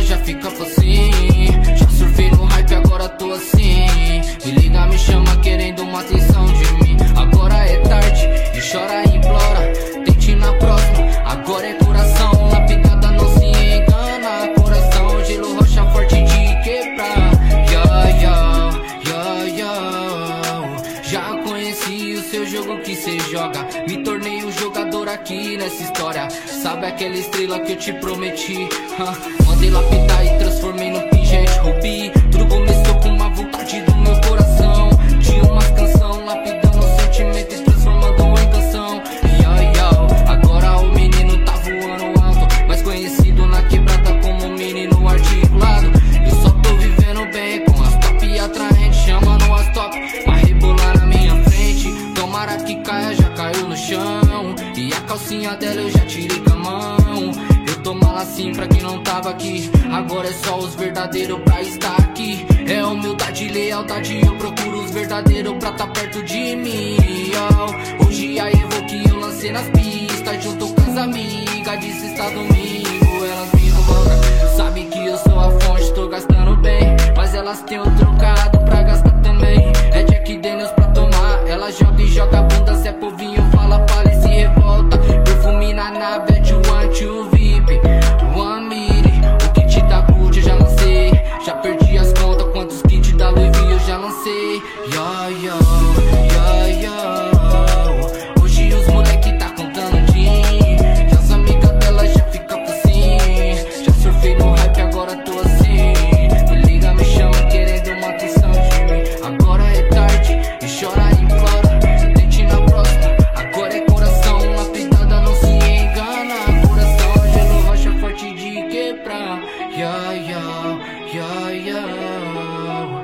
dela já fica assim. Já surfei no hype, agora tô assim. Me liga, me chama querendo uma atenção de mim. Agora é tarde e chora e implora. Tente na próxima, agora é coração. Lapidada não se engana. Coração, gelo, rocha forte de quebrar. Já conheci o seu jogo que cê joga. Me tornei um jogador aqui nessa história. Sabe aquela estrela que eu te prometi? Mandei lapidar e transformei no pingente rubi. Tudo começou com uma vontade do meu coração. Tinha umas canção lapidando o sentimento e transformando em canção. Agora o menino tá voando alto, mais conhecido na quebrada como menino articulado. Eu só tô vivendo bem com as top atraentes, chamando as top pra rebolar na minha frente. Tomara que caia, já caiu no chão. E a calcinha dela eu já tirei com a mão. Eu tô mal assim pra quem não tava aqui. Agora é só os verdadeiros pra estar aqui. É humildade e lealdade, eu procuro os verdadeiros pra tá perto de mim. Hoje a Evo que eu lancei nas pistas, junto com as amigas de sexta domingo. Elas me roubam, sabe que eu sou a fonte, tô gastando bem. Mas elas têm o trocado pra gastar também. É Jack Daniels pra tomar, ela joga e joga a bunda. Se é povinho fala, fala e se revolta. Perfume na nave, é de one to VIP, one miri. O kit da Gucci eu já lancei. Já perdi as contas, quantos kits da Louis V eu já lancei. Hoje os moleque tá contando din. Já as amigas dela já fica assim. Já surfei no hype, agora tô assim. Me liga, me chama querendo uma atenção de mim. Agora é tarde e chora e implora. Tente na próxima, agora é coração. Lapidada não se engana. Coração, gelo, rocha forte de quebrar.